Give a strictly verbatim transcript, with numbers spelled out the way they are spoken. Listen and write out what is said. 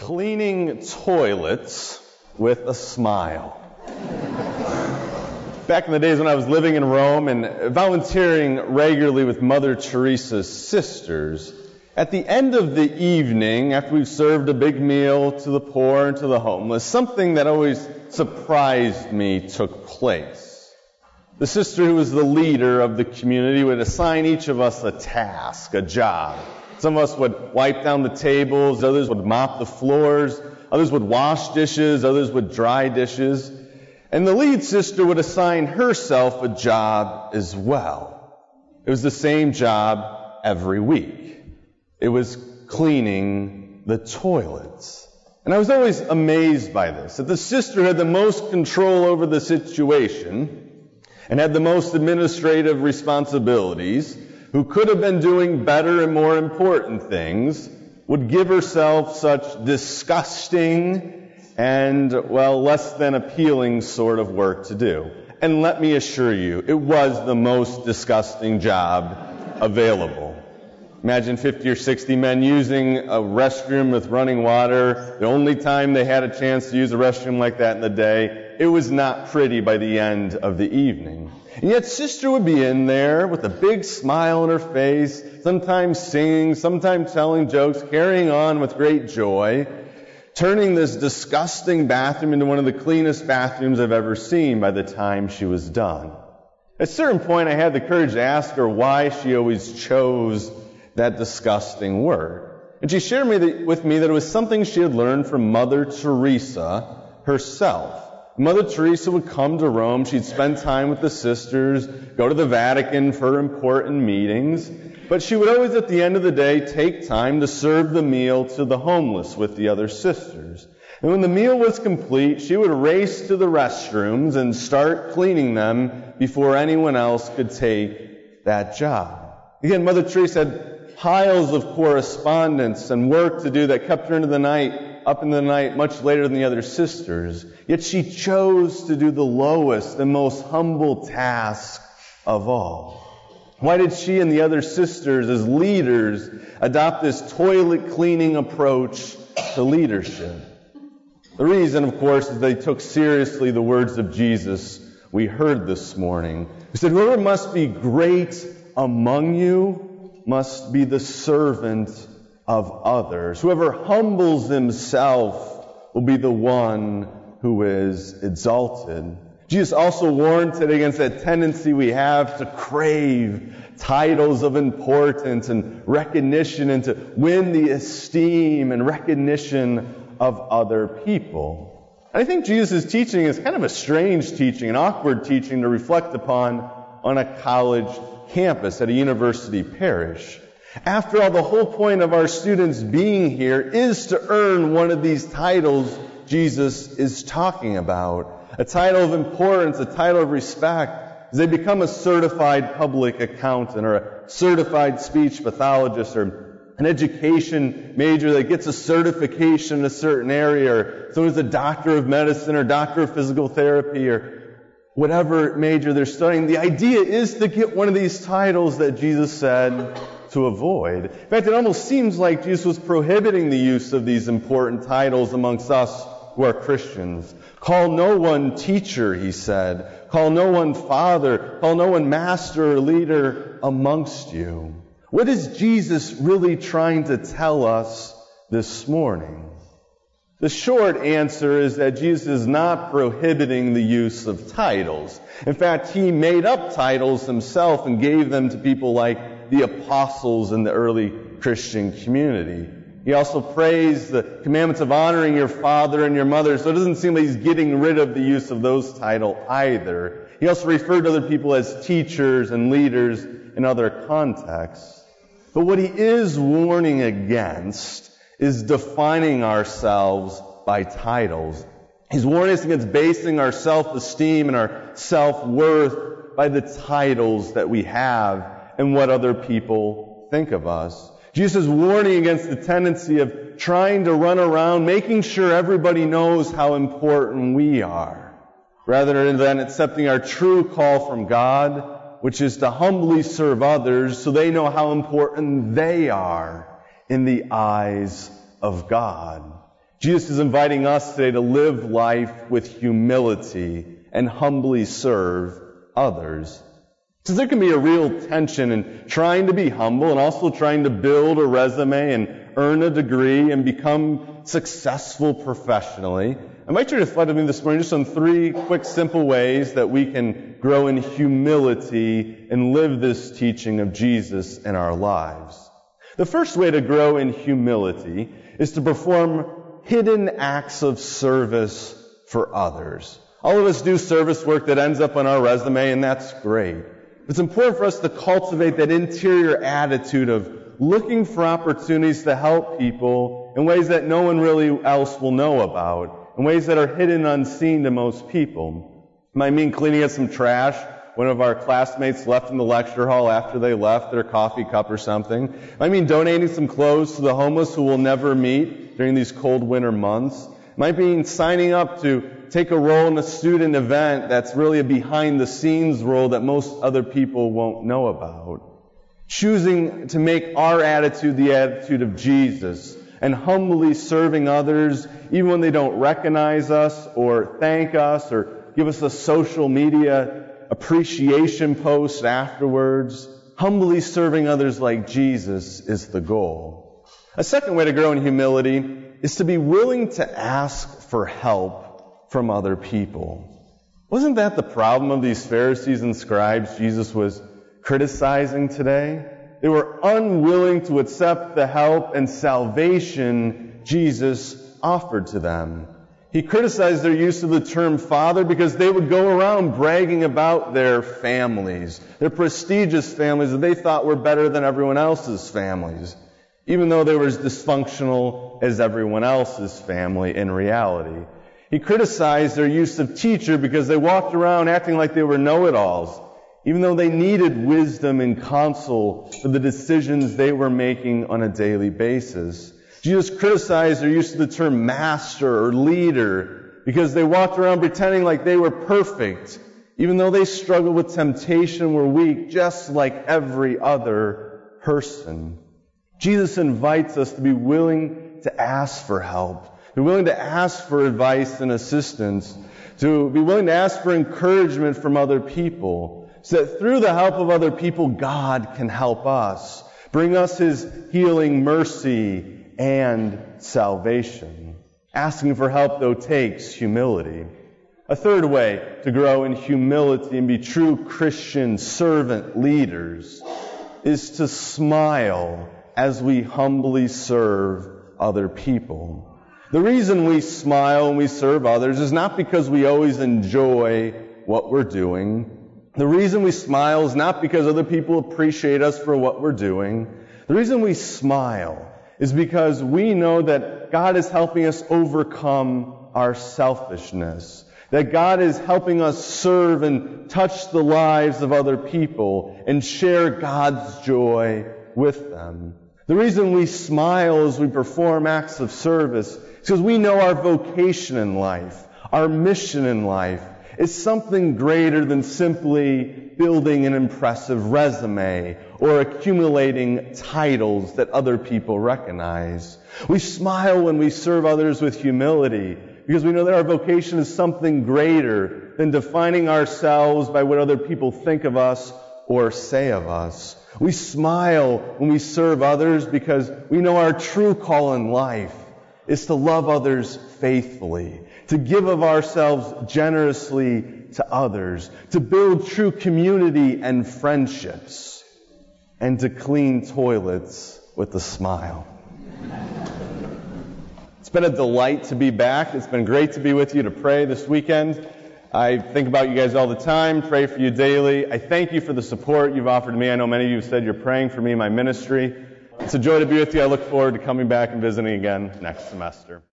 Cleaning toilets with a smile. Back in the days when I was living in Rome and volunteering regularly with Mother Teresa's sisters, at the end of the evening, after we've served a big meal to the poor and to the homeless, something that always surprised me took place. The sister who was the leader of the community would assign each of us a task, a job. Some of us would wipe down the tables, others would mop the floors, others would wash dishes, others would dry dishes. And the lead sister would assign herself a job as well. It was the same job every week. It was cleaning the toilets. And I was always amazed by this, that the sister had the most control over the situation and had the most administrative responsibilities, who could have been doing better and more important things, would give herself such disgusting and, well, less than appealing sort of work to do. And let me assure you, it was the most disgusting job available. Imagine fifty or sixty men using a restroom with running water. The only time they had a chance to use a restroom like that in the day. It was not pretty by the end of the evening. And yet sister would be in there with a big smile on her face, sometimes singing, sometimes telling jokes, carrying on with great joy, turning this disgusting bathroom into one of the cleanest bathrooms I've ever seen by the time she was done. At a certain point, I had the courage to ask her why she always chose that disgusting work. And she shared with me that it was something she had learned from Mother Teresa herself. Mother Teresa would come to Rome, she'd spend time with the sisters, go to the Vatican for important meetings, but she would always at the end of the day take time to serve the meal to the homeless with the other sisters. And when the meal was complete, she would race to the restrooms and start cleaning them before anyone else could take that job. Again, Mother Teresa had piles of correspondence and work to do that kept her into the night, up in the night, much later than the other sisters. Yet she chose to do the lowest and most humble task of all. Why did she and the other sisters, as leaders, adopt this toilet cleaning approach to leadership? The reason, of course, is they took seriously the words of Jesus we heard this morning, who said, "Whoever must be great among you must be the servant of others. Whoever humbles himself will be the one who is exalted." Jesus also warned today against that tendency we have to crave titles of importance and recognition and to win the esteem and recognition of other people. I think Jesus' teaching is kind of a strange teaching, an awkward teaching to reflect upon on a college campus at a university parish. After all, the whole point of our students being here is to earn one of these titles Jesus is talking about. A title of importance, a title of respect, as they become a certified public accountant or a certified speech pathologist or an education major that gets a certification in a certain area, or someone's a doctor of medicine or doctor of physical therapy or whatever major they're studying. The idea is to get one of these titles that Jesus said to avoid. In fact, it almost seems like Jesus was prohibiting the use of these important titles amongst us who are Christians. Call no one teacher, he said. Call no one father. Call no one master or leader amongst you. What is Jesus really trying to tell us this morning? The short answer is that Jesus is not prohibiting the use of titles. In fact, he made up titles himself and gave them to people like the apostles in the early Christian community. He also praised the commandments of honoring your father and your mother, so it doesn't seem like he's getting rid of the use of those titles either. He also referred to other people as teachers and leaders in other contexts. But what he is warning against is defining ourselves by titles. He's warning us against basing our self-esteem and our self-worth by the titles that we have and what other people think of us. Jesus is warning against the tendency of trying to run around making sure everybody knows how important we are, rather than accepting our true call from God, which is to humbly serve others so they know how important they are in the eyes of God. Jesus is inviting us today to live life with humility and humbly serve others. So there can be a real tension in trying to be humble and also trying to build a resume and earn a degree and become successful professionally. I invite you to reflect with me this morning just on three quick, simple ways that we can grow in humility and live this teaching of Jesus in our lives. The first way to grow in humility is to perform hidden acts of service for others. All of us do service work that ends up on our resume, and that's great. It's important for us to cultivate that interior attitude of looking for opportunities to help people in ways that no one really else will know about, in ways that are hidden and unseen to most people. It might mean cleaning up some trash. One of our classmates left in the lecture hall after they left their coffee cup or something. It might mean donating some clothes to the homeless who we'll never meet during these cold winter months. It might mean signing up to take a role in a student event that's really a behind-the-scenes role that most other people won't know about. Choosing to make our attitude the attitude of Jesus and humbly serving others even when they don't recognize us or thank us or give us a social media appreciation post afterwards. Humbly serving others like Jesus is the goal. A second way to grow in humility is to be willing to ask for help from other people. Wasn't that the problem of these Pharisees and scribes Jesus was criticizing today? They were unwilling to accept the help and salvation Jesus offered to them. He criticized their use of the term father because they would go around bragging about their families, their prestigious families that they thought were better than everyone else's families, even though they were as dysfunctional as everyone else's family in reality. He criticized their use of teacher because they walked around acting like they were know-it-alls, even though they needed wisdom and counsel for the decisions they were making on a daily basis. Jesus criticized their use of the term master or leader because they walked around pretending like they were perfect, even though they struggled with temptation and were weak, just like every other person. Jesus invites us to be willing to ask for help, to be willing to ask for advice and assistance, to be willing to ask for encouragement from other people, so that through the help of other people, God can help us, bring us His healing mercy and salvation. Asking for help, though, takes humility. A third way to grow in humility and be true Christian servant leaders is to smile as we humbly serve other people. The reason we smile when we serve others is not because we always enjoy what we're doing. The reason we smile is not because other people appreciate us for what we're doing. The reason we smile is because we know that God is helping us overcome our selfishness, that God is helping us serve and touch the lives of other people and share God's joy with them. The reason we smile as we perform acts of service is because we know our vocation in life, our mission in life, is something greater than simply building an impressive resume or accumulating titles that other people recognize. We smile when we serve others with humility because we know that our vocation is something greater than defining ourselves by what other people think of us or say of us. We smile when we serve others because we know our true call in life is to love others faithfully, to give of ourselves generously to others, to build true community and friendships, and to clean toilets with a smile. It's been a delight to be back. It's been great to be with you to pray this weekend. I think about you guys all the time, pray for you daily. I thank you for the support you've offered me. I know many of you have said you're praying for me in my ministry. It's a joy to be with you. I look forward to coming back and visiting again next semester.